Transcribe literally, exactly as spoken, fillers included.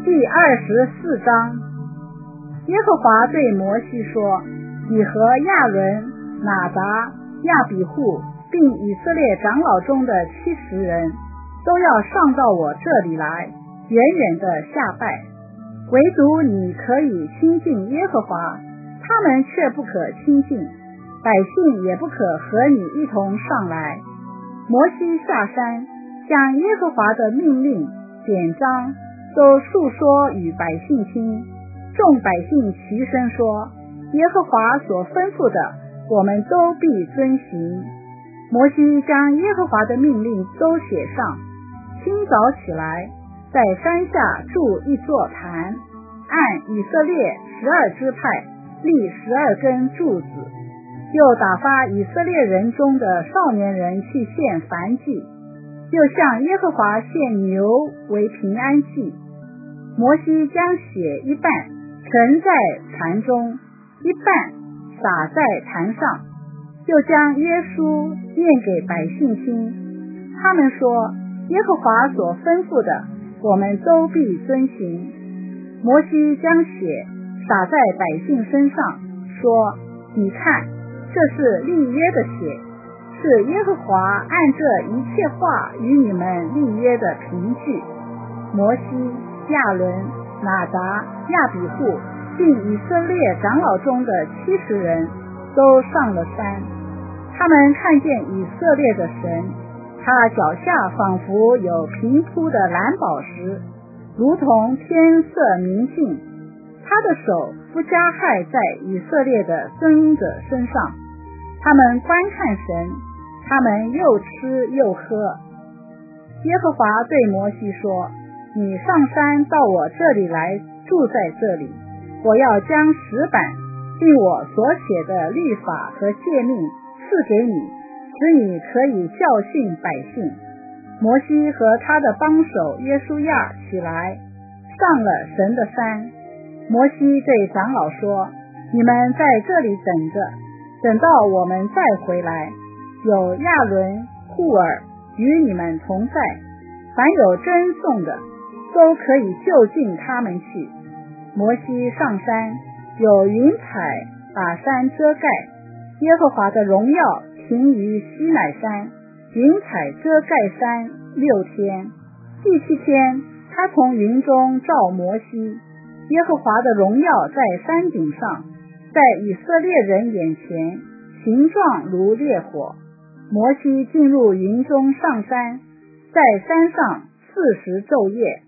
第二十四章，耶和华对摩西说：你和亚伦、拿达、亚比户并以色列长老中的七十人都要上到我这里来，远远的下拜，唯独你可以亲近耶和华，他们却不可亲近，百姓也不可和你一同上来。摩西下山，将耶和华的命令典章都述说与百姓听，众百姓齐声说：耶和华所吩咐的，我们都必遵行。摩西将耶和华的命令都写上，清早起来，在山下筑一座坛，按以色列十二支派立十二根柱子，又打发以色列人中的少年人去献燔祭，又向耶和华献牛为平安祭。摩西将血一半盛在坛中，一半洒在坛上，又将约书念给百姓听。他们说：耶和华所吩咐的，我们都必遵行。摩西将血洒在百姓身上，说：你看，这是立约的血，是耶和华按这一切话与你们立约的凭据。摩西、亚伦、拿达、亚比户并以色列长老中的七十人都上了山。他们看见以色列的神，他脚下仿佛有平铺的蓝宝石，如同天色明净。他的手不加害在以色列的尊者身上。他们观看神，他们又吃又喝。耶和华对摩西说：你上山到我这里来，住在这里，我要将石板并我所写的律法和诫命赐给你，使你可以教训百姓。摩西和他的帮手约书亚起来，上了神的山。摩西对长老说：你们在这里等着，等到我们再回来，有亚伦、户尔与你们同在，凡有争讼的，都可以就近他们去。摩西上山，有云彩把山遮盖，耶和华的荣耀停于西乃山，云彩遮盖山六天。第七天，他从云中照摩西，耶和华的荣耀在山顶上，在以色列人眼前，形状如烈火。摩西进入云中上山，在山上四十昼夜。